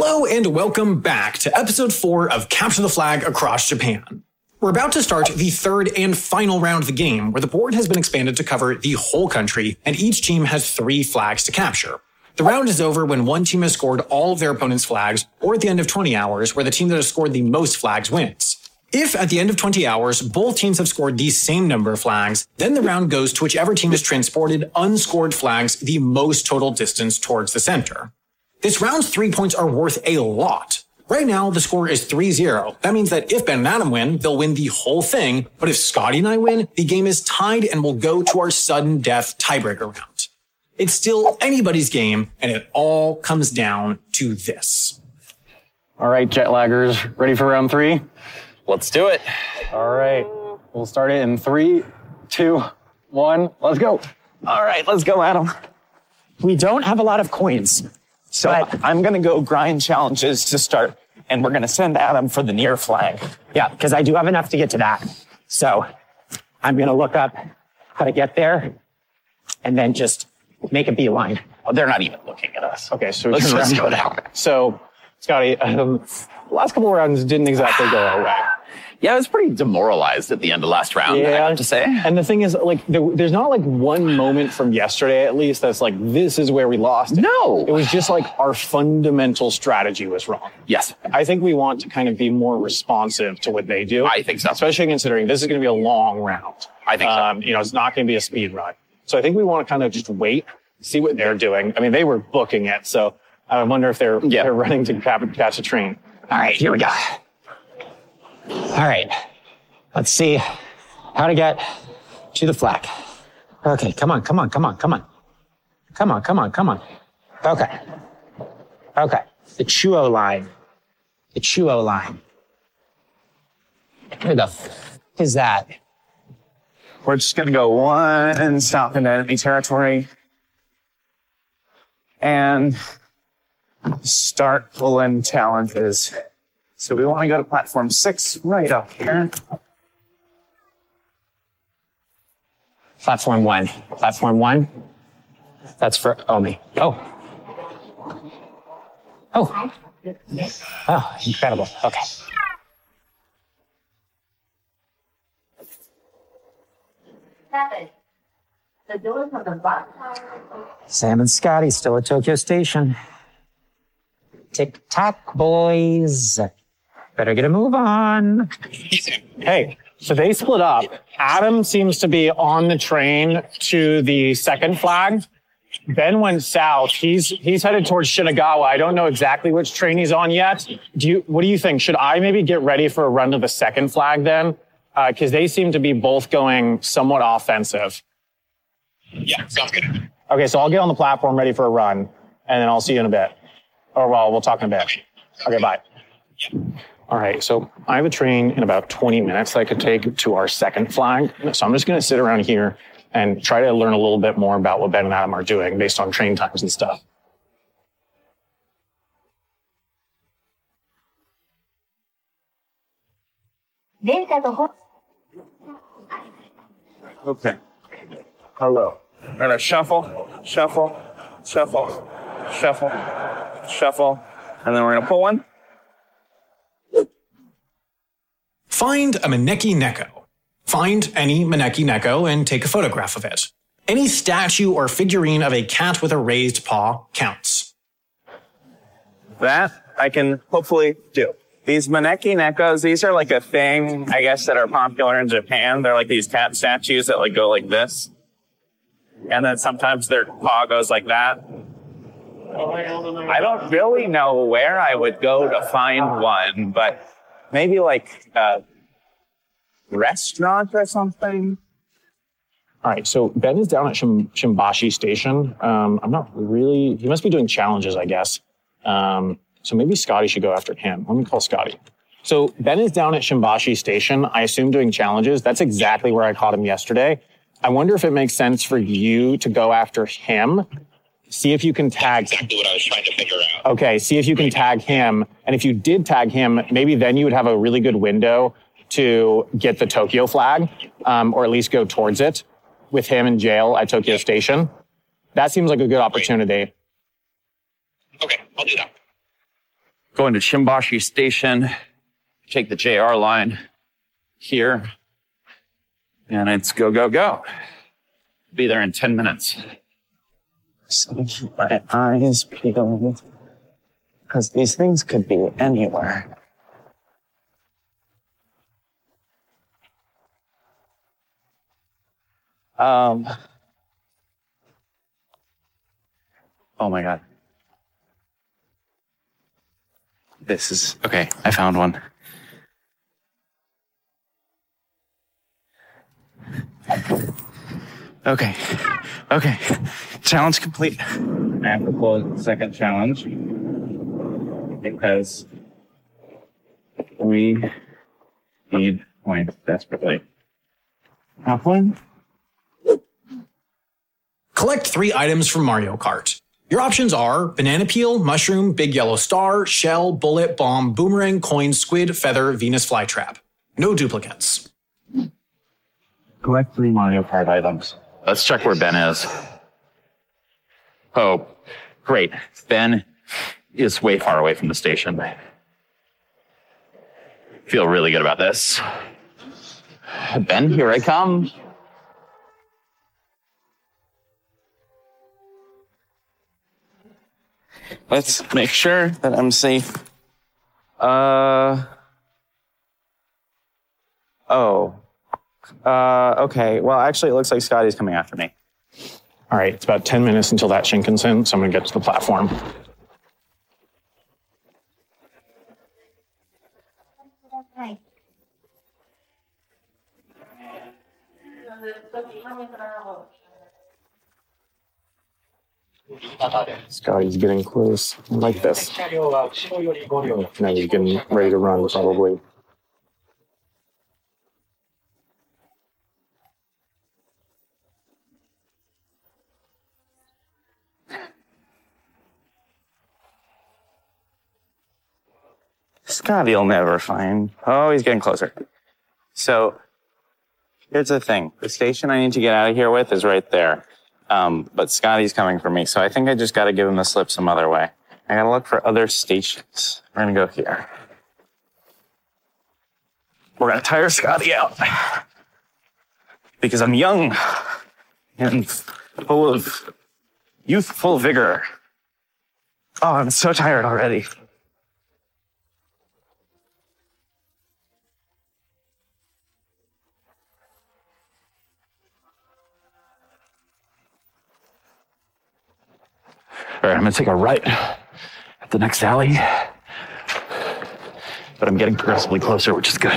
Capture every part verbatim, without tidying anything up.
Hello and welcome back to episode four of Capture the Flag Across Japan. We're about to start the third and final round of the game, where the board has been expanded to cover the whole country, and each team has three flags to capture. The round is over when one team has scored all of their opponent's flags, or at the end of twenty hours, where the team that has scored the most flags wins. If at the end of twenty hours, both teams have scored the same number of flags, then the round goes to whichever team has transported unscored flags the most total distance towards the center. This round's three points are worth a lot. Right now, the score is three zero. That means that if Ben and Adam win, they'll win the whole thing, but if Scotty and I win, the game is tied and will go to our sudden death tiebreaker round. It's still anybody's game, and it all comes down to this. All right, jet laggers, ready for round three? Let's do it. All right, we'll start it in three, two, one, let's go. All right, let's go, Adam. We don't have a lot of coins. So but I'm going to go grind challenges to start, and we're going to send Adam for the near flag. Yeah, because I do have enough to get to that. So I'm going to look up how to get there and then just make a beeline. Oh, they're not even looking at us. Okay, so let's turn just around. go down. So, Scotty, um, the last couple of rounds didn't exactly go our way. Yeah, I was pretty demoralized at the end of last round, yeah. I have to say. And the thing is, like, there, there's not like one moment from yesterday, at least, that's like, this is where we lost it. No. It was just like our fundamental strategy was wrong. Yes. I think we want to kind of be more responsive to what they do. I think so. Especially considering this is going to be a long round. I think so. Um, you know, it's not going to be a speed run. So I think we want to kind of just wait, see what they're doing. I mean, they were booking it, so I wonder if they're, yeah. they're running to catch a train. All right, here we go. All right. Let's see how to get to the flag. Okay, come on, come on, come on, come on. Come on, come on, come on. Okay. Okay. The Chuo line. The Chuo line. Here we go. Is that? We're just going to go one south into enemy territory and start pulling challenges. So we want to go to platform six right up here. Platform one. Platform one. That's for Omi. Oh. Oh. Oh, incredible. Okay. Seven. The doors on the bottom. Sam and Scotty still at Tokyo Station. Tick-tock, boys. Better get a move on. Hey, so they split up. Adam seems to be on the train to the second flag. Ben went south. He's he's headed towards Shinagawa. I don't know exactly which train he's on yet. Do you? What do you think? Should I maybe get ready for a run to the second flag then? Because uh, they seem to be both going somewhat offensive. Yeah, sounds good. Okay, so I'll get on the platform ready for a run, and then I'll see you in a bit. Or well, we'll talk in a bit. Okay, bye. All right, so I have a train in about twenty minutes that I could take to our second flag. So I'm just going to sit around here and try to learn a little bit more about what Ben and Adam are doing based on train times and stuff. Okay. Hello. We're going to shuffle, shuffle, shuffle, shuffle, shuffle, and then we're going to pull one. Find a Maneki Neko. Find any Maneki Neko and take a photograph of it. Any statue or figurine of a cat with a raised paw counts. That I can hopefully do. These Maneki Nekos, these are like a thing, I guess, that are popular in Japan. They're like these cat statues that like go like this. And then sometimes their paw goes like that. I don't really know where I would go to find one, but maybe like a restaurant or something. All right, so Ben is down at Shim- Shimbashi Station. Um, I'm not really, he must be doing challenges, I guess. Um, so maybe Scotty should go after him. Let me call Scotty. So Ben is down at Shimbashi Station, I assume doing challenges. That's exactly where I caught him yesterday. I wonder if it makes sense for you to go after him. See if you can tag. That's exactly what I was trying to figure out. Okay, see if you can tag him. And if you did tag him, maybe then you would have a really good window to get the Tokyo flag, um, or at least go towards it with him in jail at Tokyo Station. That seems like a good opportunity. Okay, I'll do that. going to Shimbashi Station, take the J R line here, and it's go, go, go. Be there in ten minutes. So keep my eyes peeled, because these things could be anywhere. Um. Oh my God. This is, okay, I found one. Okay, okay, challenge complete. I have to pull a second challenge because we need points desperately. Half one? Collect three items from Mario Kart. Your options are banana peel, mushroom, big yellow star, shell, bullet, bomb, boomerang, coin, squid, feather, Venus flytrap. No duplicates. Collect three Mario Kart items. Let's check where Ben is. Oh, great. Ben is way far away from the station. Feel really good about this. Ben, here I come. Let's make sure that I'm safe. Uh. Oh. Uh, okay. Well, actually, it looks like Scotty's coming after me. All right, it's about ten minutes until that Shinkansen, so I'm gonna get to the platform. Scotty's getting close. I like this. Now he's getting ready to run, probably. Scotty'll never find. Oh, he's getting closer. So, here's the thing. The station I need to get out of here with is right there. Um, but Scotty's coming for me, so I think I just gotta give him the slip some other way. I gotta look for other stations. We're gonna go here. We're gonna tire Scotty out. Because I'm young and full of youthful vigor. Oh, I'm so tired already. All right, I'm gonna take a right at the next alley. But I'm getting progressively closer, which is good.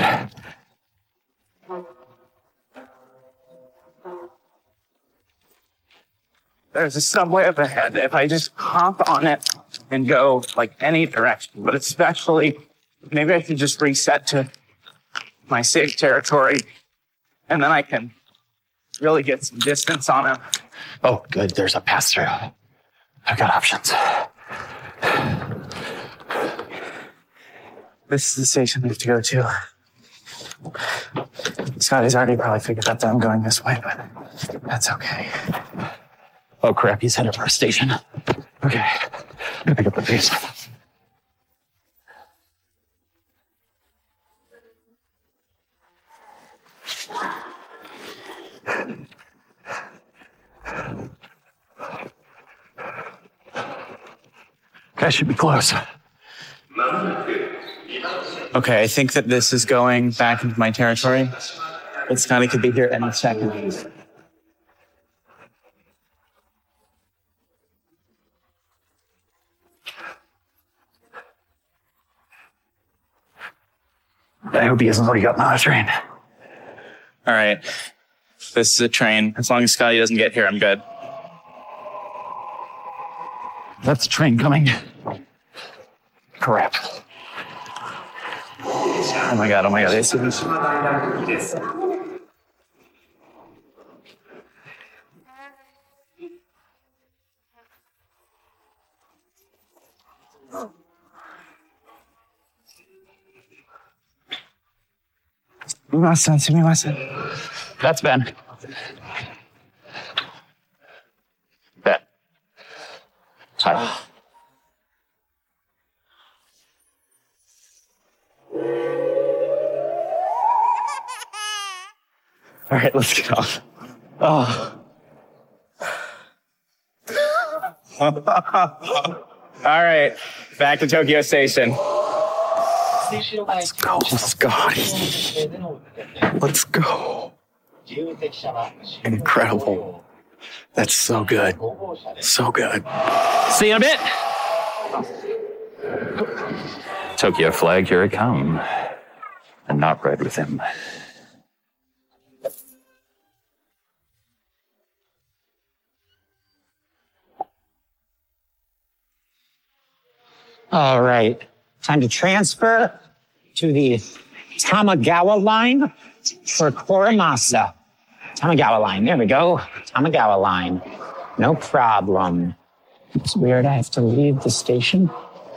There's a subway up ahead. If I just hop on it and go like any direction, but especially maybe I could just reset to my safe territory and then I can really get some distance on him. Oh, good, there's a pass through. I've got options. This is the station we have to go to. Scotty's already probably figured out that I'm going this way, but that's okay. Oh crap, he's headed for a station. Okay, I'm gonna pick up the pace. Okay, should be close. Okay, I think that this is going back into my territory. But Scotty could be here any second. I hope he hasn't already gotten on a train. All right. This is a train. As long as Scotty doesn't get here, I'm good. That's a train coming. Crap. Oh my god, oh my god. This is... Sumimasen, sumimasen. That's Ben. Ben. Hi. All right, let's get off. Oh. All right, back to Tokyo Station. Let's go, Scotty. Let's go. Incredible. That's so good. So good. See you in a bit. Tokyo flag, here I come. And not ride with him. All right. Time to transfer to the Tamagawa line for Koramasa. Tamagawa line. There we go. Tamagawa line. No problem. It's weird. I have to leave the station.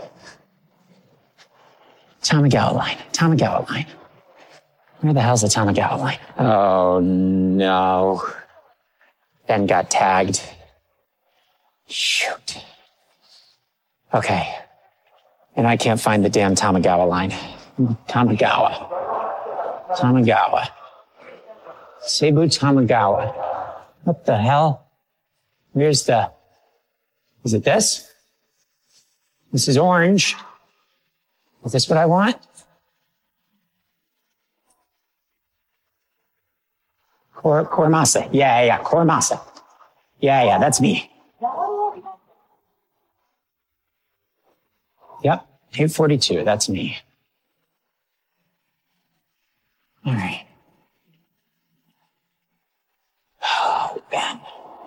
Tamagawa line. Tamagawa line. Where the hell's the Tamagawa line? Oh, no. Ben got tagged. Shoot. Okay. And I can't find the damn Tamagawa line. Tamagawa. Tamagawa. Cebu Tamagawa. What the hell? Where's the... Is it this? This is orange. Is this what I want? Kor Koramasa. Yeah, yeah, yeah. Koramasa. Yeah, yeah, that's me. Yep. eight forty-two. That's me. All right. Oh, Ben.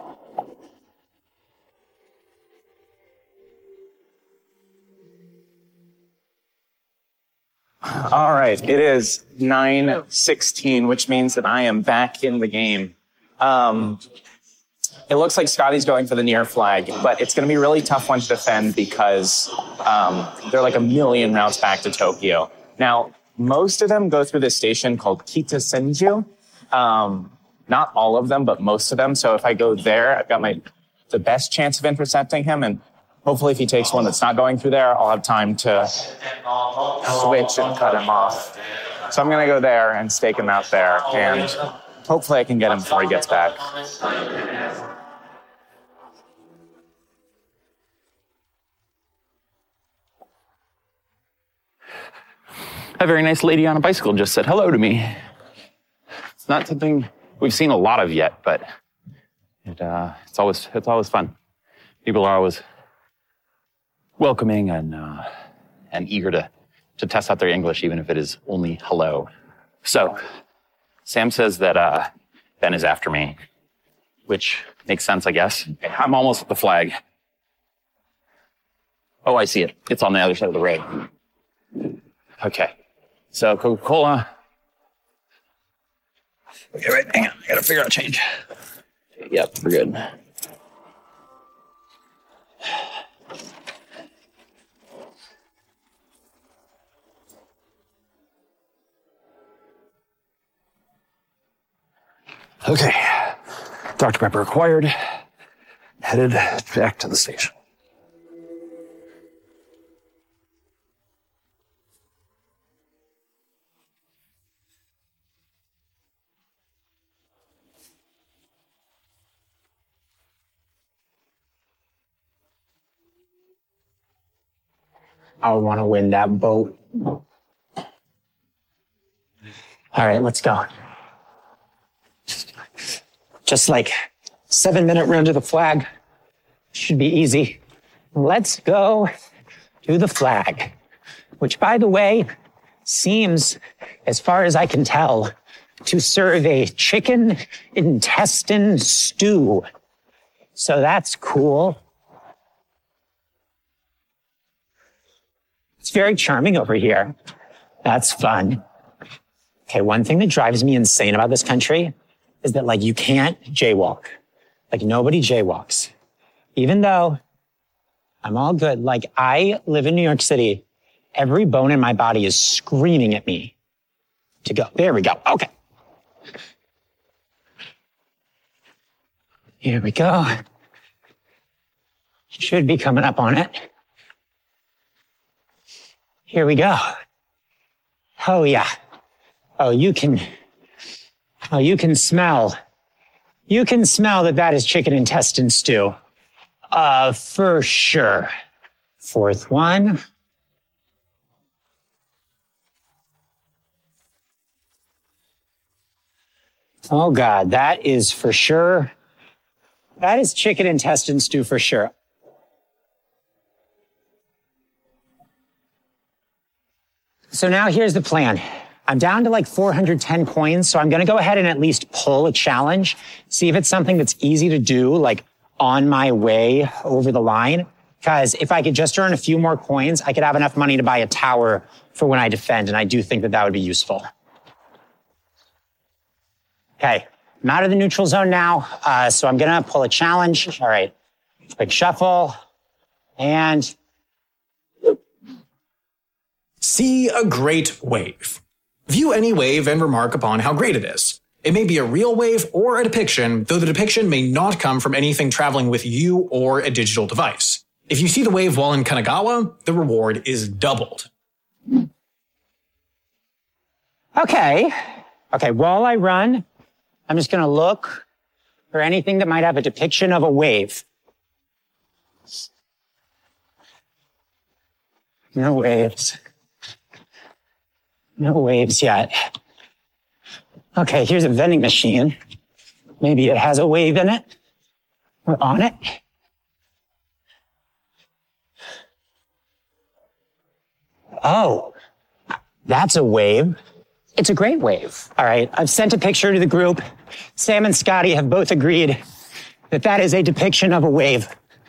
All right, it is nine sixteen, which means that I am back in the game. Um, it looks like Scotty's going for the near flag, but it's going to be a really tough one to defend because um, they're like a million routes back to Tokyo. Now, most of them go through this station called Kitasenju. Um, not all of them, but most of them. So if I go there, I've got my the best chance of intercepting him, and hopefully if he takes one that's not going through there, I'll have time to switch and cut him off. So I'm going to go there and stake him out there, and hopefully I can get him before he gets back. A very nice lady on a bicycle just said hello to me. It's not something we've seen a lot of yet, but it, uh, it's always it's always fun. People are always welcoming and uh, and eager to to test out their English, even if it is only hello. So, Sam says that uh, Ben is after me, which makes sense, I guess. I'm almost at the flag. Oh, I see it. It's on the other side of the road. Okay. So, Coca-Cola. Okay, right, hang on. I gotta figure out change. Yep, we're good. Okay. Doctor Pepper acquired. Headed back to the station. I want to win that boat. All right, let's go. Just like seven minute run to the flag. Should be easy. Let's go to the flag, which, by the way, seems, as far as I can tell, to serve a chicken intestine stew. So that's cool. It's very charming over here. That's fun. Okay, one thing that drives me insane about this country is that, like, you can't jaywalk. Like, nobody jaywalks. Even though I'm all good. Like, I live in New York City. Every bone in my body is screaming at me to go. There we go. Okay. Here we go. Should be coming up on it. Here we go. Oh, yeah. Oh, you can Oh, you can smell. You can smell that that is chicken intestine stew. Uh, for sure. Fourth one. Oh God, that is for sure. That is chicken intestine stew for sure. So now here's the plan. I'm down to like four hundred ten coins, so I'm gonna go ahead and at least pull a challenge, see if it's something that's easy to do, like on my way over the line. Because if I could just earn a few more coins, I could have enough money to buy a tower for when I defend, and I do think that that would be useful. Okay, I'm out of the neutral zone now, uh, so I'm gonna pull a challenge. All right, quick shuffle, and... See a great wave. View any wave and remark upon how great it is. It may be a real wave or a depiction, though the depiction may not come from anything traveling with you or a digital device. If you see the wave while in Kanagawa, the reward is doubled. Okay. Okay, while I run, I'm just gonna look for anything that might have a depiction of a wave. No waves. No waves yet. Okay, here's a vending machine. Maybe it has a wave in it or on it. Oh, that's a wave. It's a great wave. All right, I've sent a picture to the group. Sam and Scotty have both agreed that that is a depiction of a wave.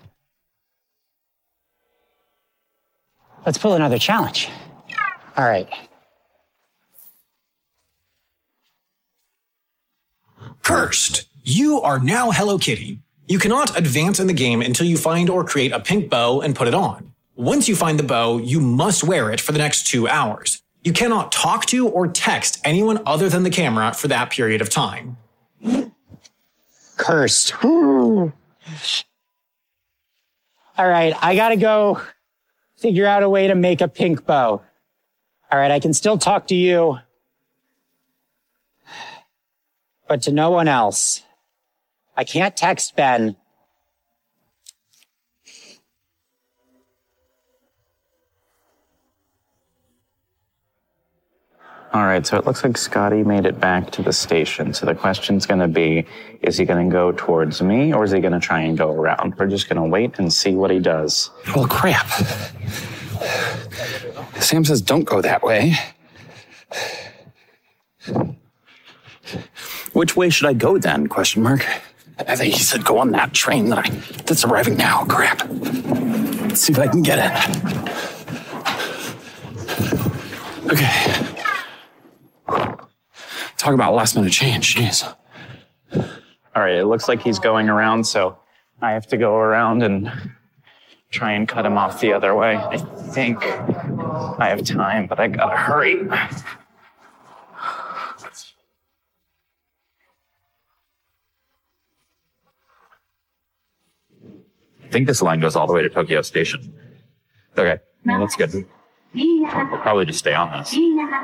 Let's pull another challenge. All right. Cursed! You are now Hello Kitty. You cannot advance in the game until you find or create a pink bow and put it on. Once you find the bow, you must wear it for the next two hours. You cannot talk to or text anyone other than the camera for that period of time. Cursed. All right, I gotta go figure out a way to make a pink bow. All right, I can still talk to you, but to no one else. I can't text Ben. All right, so it looks like Scotty made it back to the station. So the question's gonna be, is he gonna go towards me or is he gonna try and go around? We're just gonna wait and see what he does. Well, crap. Sam says don't go that way. Which way should I go then? Question mark. I think he said go on that train that I, that's arriving now. Crap. Let's see if I can get it. Okay. Talk about last minute change. Jeez. All right, it looks like he's going around, so I have to go around and try and cut him off the other way. I think I have time, but I gotta hurry. I think this line goes all the way to Tokyo Station. Okay, well, that's good. We'll probably just stay on this.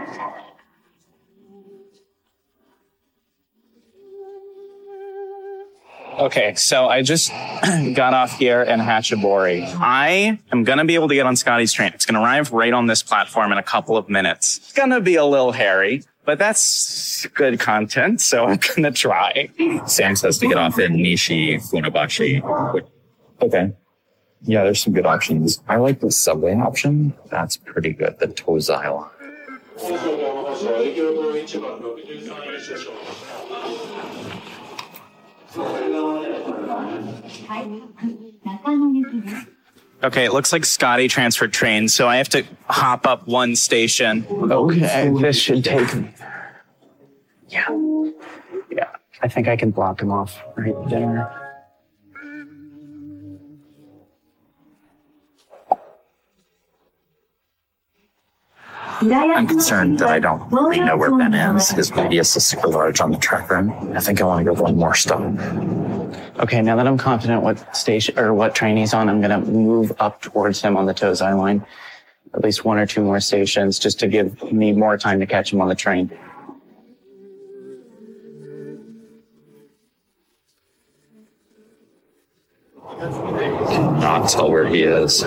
Okay, so I just got off here in Hachibori. I am going to be able to get on Scotty's train. It's going to arrive right on this platform in a couple of minutes. It's going to be a little hairy, but that's good content, so I'm going to try. Sam says to get off in Nishi Funabashi. Okay. Yeah, there's some good options. I like the subway option. That's pretty good. The Tozai line. Okay, it looks like Scotty transferred trains, so I have to hop up one station. Okay, this should take me there. Yeah. Yeah, I think I can block him off right there. I'm concerned that I don't really know where Ben is. His radius is super large on the track run. I think I want to go one more stop. Okay, now that I'm confident what station or what train he's on, I'm gonna move up towards him on the Tozai line. At least one or two more stations just to give me more time to catch him on the train. tell where he is.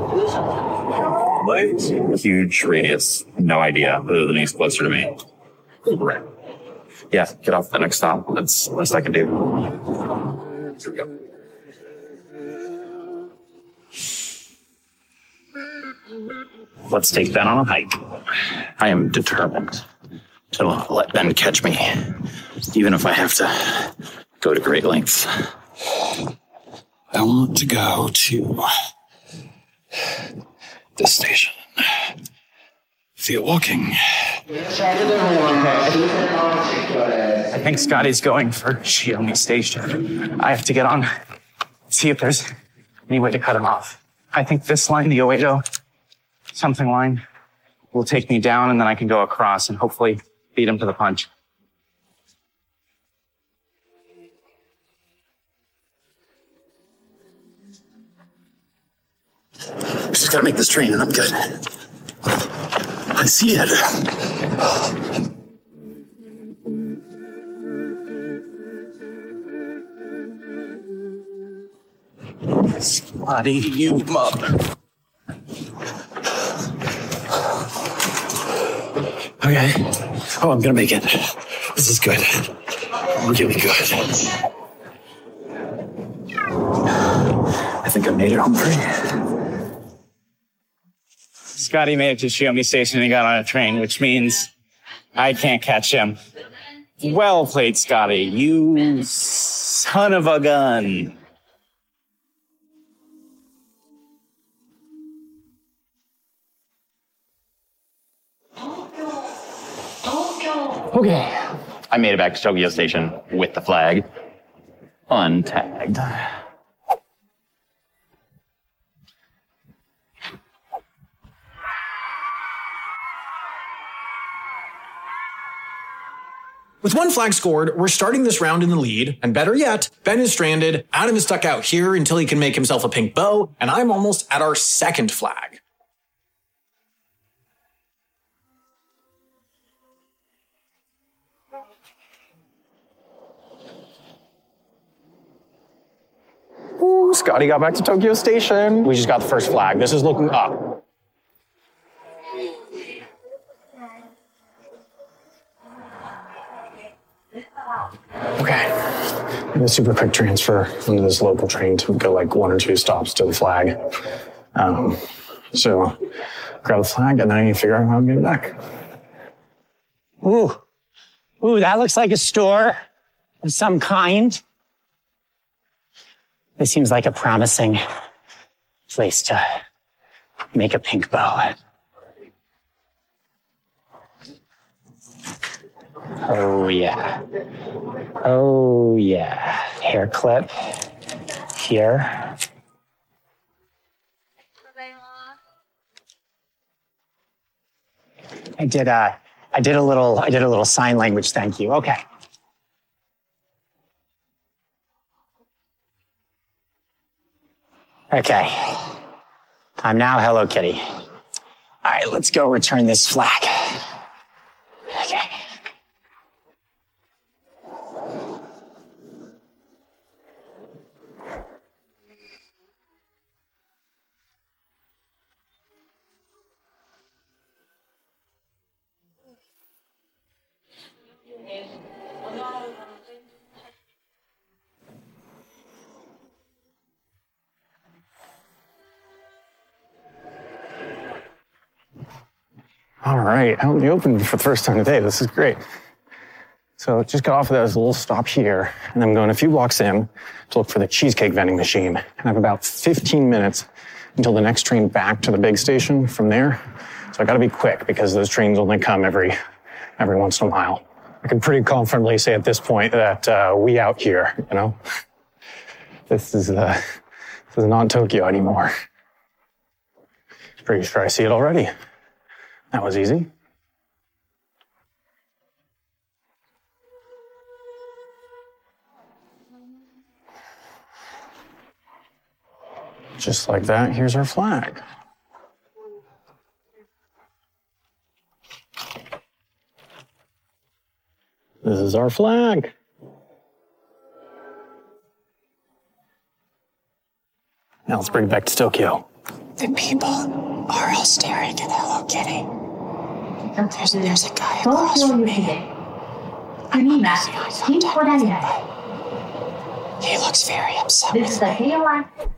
Like, huge radius. No idea, other than he's closer to me. Right. Yeah, get off the next stop. That's the least I can do. Here we go. Let's take Ben on a hike. I am determined to not let Ben catch me, even if I have to go to great lengths. I want to go to this station. Via walking. I think Scotty's going for Xiaomi Station. I have to get on, see if there's any way to cut him off. I think this line, the Oedo something line, will take me down, and then I can go across and hopefully beat him to the punch. Just gotta make this train and I'm good. I see it. Scotty, you mother. Okay. Oh, I'm gonna make it. This is good. Really good. I think I made it home free. Scotty made it to Xiaomi Station and he got on a train, which means I can't catch him. Well played, Scotty. You son of a gun. Okay. I made it back to Tokyo Station with the flag. Untagged. With one flag scored, we're starting this round in the lead, and better yet, Ben is stranded, Adam is stuck out here until he can make himself a pink bow, and I'm almost at our second flag. Ooh, Scotty got back to Tokyo Station. We just got the first flag. This is looking up. Okay. And a super quick transfer into this local train to go like one or two stops to the flag. Um, so grab the flag and then I need to figure out how I'm getting back. Ooh. Ooh, that looks like a store of some kind. This seems like a promising place to make a pink bow. Oh, yeah. Oh, yeah. Hair clip here. I did a, I did a little, I did a little sign language thank you. Okay. Okay. I'm now Hello Kitty. All right, let's go return this flag. Okay. All right, out in the open for the first time today. This is great. So just got off of that little stop here, and I'm going a few blocks in to look for the cheesecake vending machine. And I have about fifteen minutes until the next train back to the big station from there. So I gotta be quick because those trains only come every every once in a while. I can pretty confidently say at this point that uh, we out here, you know? This is, uh, this is not Tokyo anymore. Pretty sure I see it already. That was easy. Just like that, here's our flag. This is our flag. Now let's bring it back to Tokyo. The people are all staring at Hello Kitty. There's, there's a guy across from me. He looks very upset with me.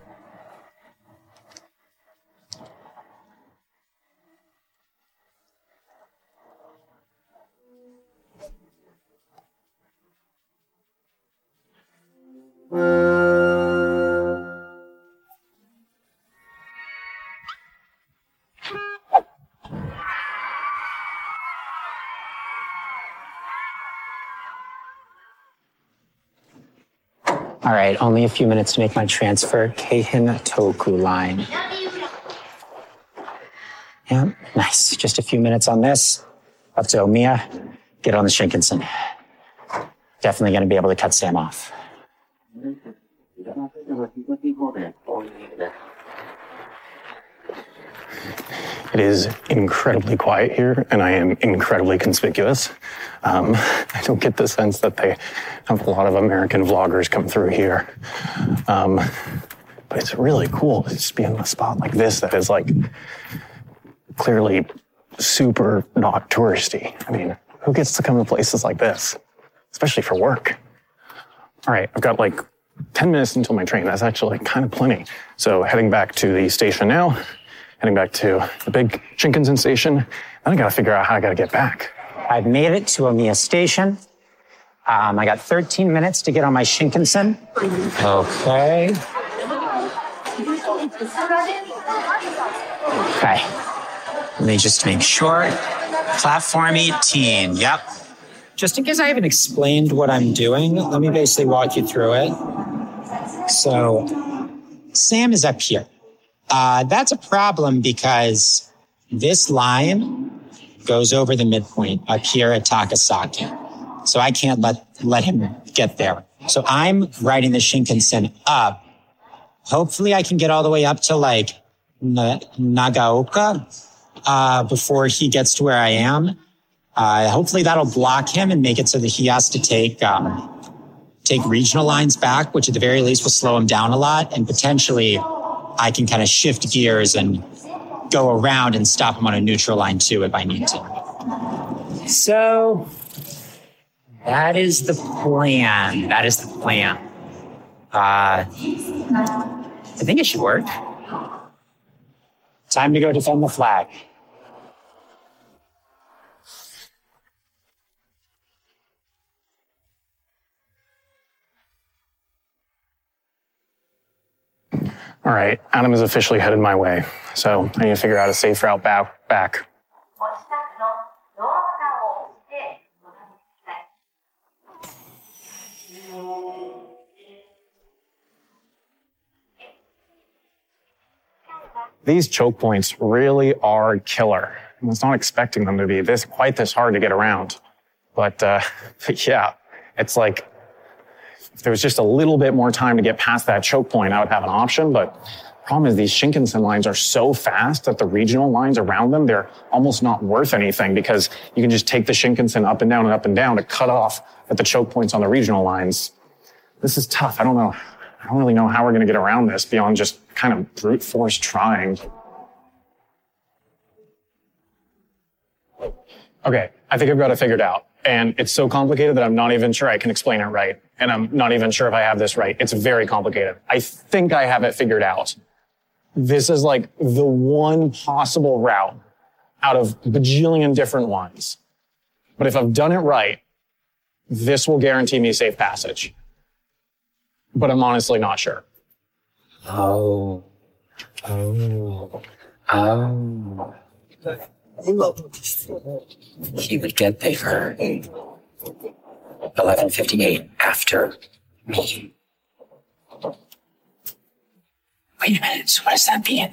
All right, only a few minutes to make my transfer. Keihin Toku line. Yeah, nice. Just a few minutes on this. Up to Omiya. Get on the Shinkansen. Definitely going to be able to cut Sam off. It is incredibly quiet here, and I am incredibly conspicuous. Um, I don't get the sense that they have a lot of American vloggers come through here. Um, but it's really cool to just be in a spot like this that is like clearly super not touristy. I mean, who gets to come to places like this, especially for work? All right, I've got like ten minutes until my train. That's actually kind of plenty. So heading back to the station now, heading back to the big Shinkansen station. Then I gotta figure out how I gotta get back. I've made it to Omiya Station. Um, I got thirteen minutes to get on my Shinkansen. Okay. Okay. Let me just make sure. Platform eighteen, yep. Just in case I haven't explained what I'm doing, let me basically walk you through it. So, Sam is up here. Uh, that's a problem because this line goes over the midpoint up here at Takasaki. So I can't let, let him get there. So I'm riding the Shinkansen up. Hopefully I can get all the way up to like Na- Nagaoka, uh, before he gets to where I am. Uh, hopefully that'll block him and make it so that he has to take, um, take regional lines back, which at the very least will slow him down a lot. And potentially I can kind of shift gears and go around and stop him on a neutral line too if I need to. So that is the plan. That is the plan. Uh, I think it should work. Time to go defend the flag. All right, Adam is officially headed my way. So I need to figure out a safe route back. back. These choke points really are killer. I was not expecting them to be this quite this hard to get around. But, uh, but yeah, it's like, if there was just a little bit more time to get past that choke point, I would have an option. But the problem is these Shinkansen lines are so fast that the regional lines around them, they're almost not worth anything because you can just take the Shinkansen up and down and up and down to cut off at the choke points on the regional lines. This is tough. I don't know. I don't really know how we're going to get around this beyond just kind of brute force trying. Okay, I think I've got it figured out. And it's so complicated that I'm not even sure I can explain it right. And I'm not even sure if I have this right. It's very complicated. I think I have it figured out. This is like the one possible route out of bajillion different ones. But if I've done it right, this will guarantee me safe passage. But I'm honestly not sure. Oh. Oh. Oh. He would get there eleven fifty-eight after me. Wait a minute, so what does that mean?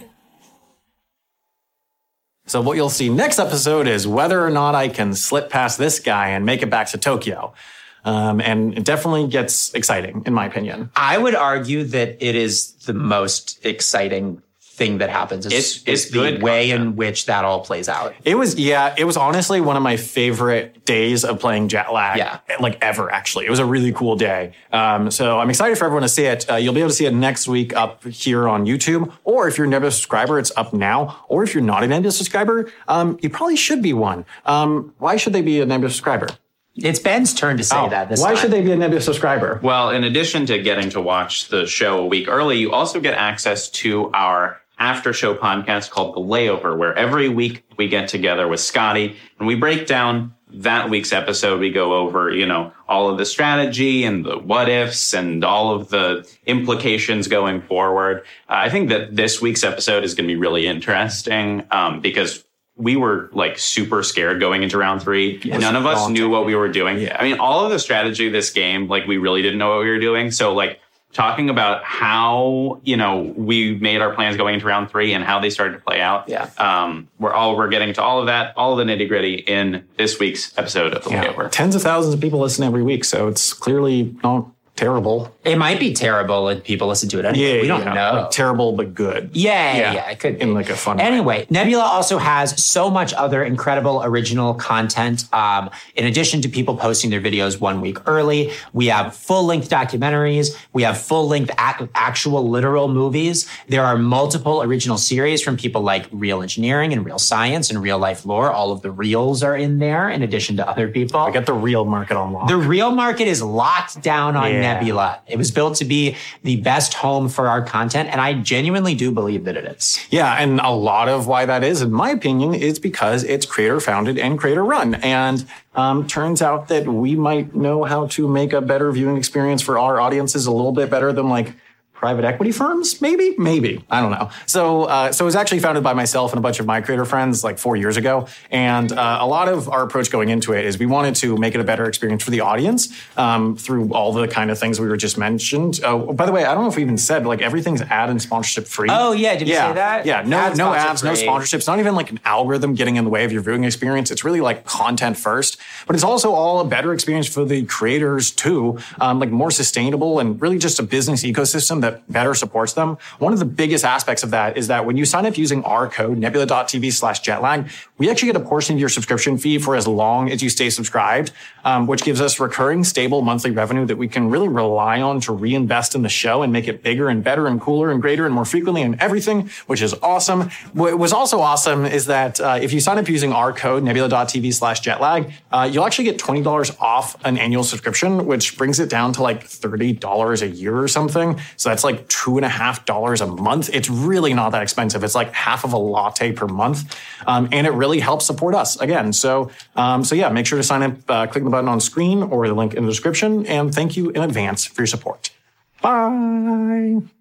So what you'll see next episode is whether or not I can slip past this guy and make it back to Tokyo. Um, and it definitely gets exciting, in my opinion. I would argue that it is the most exciting thing that happens. It's, It's- it's it's the good way in content. which that all plays out. It was, yeah, it was honestly one of my favorite days of playing Jet Lag, Yeah. like ever, actually. It was a really cool day. Um, so I'm excited for everyone to see it. Uh, you'll be able to see it next week up here on YouTube, or if you're a Nebula subscriber, it's up now. Or if you're not a Nebula subscriber, um, you probably should be one. Um, why should they be a Nebula subscriber? It's Ben's turn to say Oh, that this why time. should they be a Nebula subscriber? Well, in addition to getting to watch the show a week early, you also get access to our after show podcast called The Layover, where every week we get together with Scotty and we break down that week's episode. We go over, you know, all of the strategy and the what ifs and all of the implications going forward. Uh, I think that this week's episode is going to be really interesting um, because we were like super scared going into round three. Yes, None of us daunting. knew what we were doing. Yeah. I mean, all of the strategy of this game, like we really didn't know what we were doing. So like talking about how, you know, we made our plans going into round three and how they started to play out. Yeah. Um, we're all, we're getting to all of that, all of the nitty gritty in this week's episode of The Yeah. Layover. Tens of thousands of people listen every week, so it's clearly not terrible. It might be terrible if people listen to it anyway. we don't yeah, know. like terrible but good. Yeah, yeah, Yeah. yeah, it could be. In like a fun way. Anyway, Nebula also has so much other incredible original content. Um, in addition to people posting their videos one week early, we have full-length documentaries. We have full-length ac- actual literal movies. There are multiple original series from people like Real Engineering and Real Science and Real Life Lore. All of the reels are in there in addition to other people. I got the real market on lock. The real market is locked down on Yeah. Nebula. It was built to be the best home for our content, and I genuinely do believe that it is. Yeah, and a lot of why that is, in my opinion, is because it's creator founded and creator run. And um, turns out that we might know how to make a better viewing experience for our audiences a little bit better than like private equity firms, maybe, maybe. I don't know. So, uh, so it was actually founded by myself and a bunch of my creator friends like four years ago. And uh, a lot of our approach going into it is we wanted to make it a better experience for the audience um, through all the kind of things we were just mentioned. Oh, by the way, I don't know if we even said like everything's ad and sponsorship free. Oh, yeah. Did you yeah. say that? Yeah. No, Ad no sponsor ads, no free. sponsorships. Not even like an algorithm getting in the way of your viewing experience. It's really like content first, but it's also all a better experience for the creators too. Um, like more sustainable and really just a business ecosystem that better supports them. One of the biggest aspects of that is that when you sign up using our code, nebula.tv slash jetlag, we actually get a portion of your subscription fee for as long as you stay subscribed, um, which gives us recurring, stable monthly revenue that we can really rely on to reinvest in the show and make it bigger and better and cooler and greater and more frequently and everything, which is awesome. What was also awesome is that uh, if you sign up using our code, nebula.tv slash jetlag, uh, you'll actually get twenty dollars off an annual subscription, which brings it down to like thirty dollars a year or something. So that's like two and a half dollars a month. It's really not that expensive. It's like half of a latte per month. Um, and it really helps support us again. So, um, so yeah, make sure to sign up, uh, click the button on screen or the link in the description. And thank you in advance for your support. Bye.